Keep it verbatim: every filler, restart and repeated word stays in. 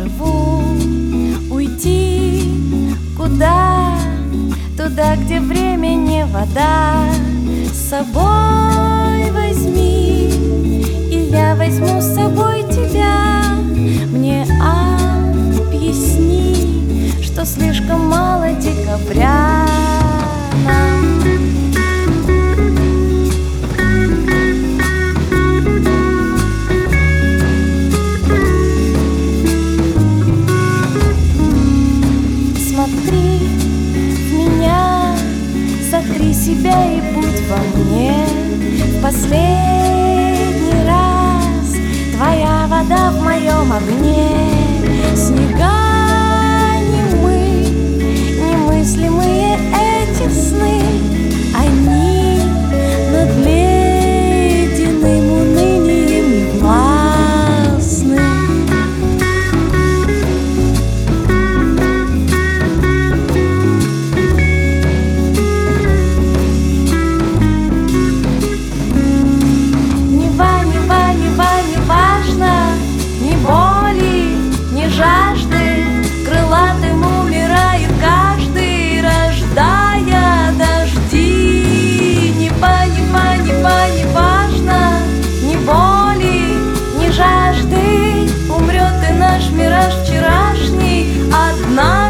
живу. Уйти куда? Туда, где время не вода. С собой возьми, и я возьму с собой тебя. Мне объясни, что слишком мало декабря нам. Смотри в меня, сотри себя и будь во мне. В последний раз твоя вода в моем огне. Снега немы, немыслимые эти сны, они над ледяным унынием не властны. Жажды крылатым умирает каждый, рождая дожди. Ни па, ни па, ни па, не важно, ни боли, ни жажды. Умрет и наш мираж вчерашний одна.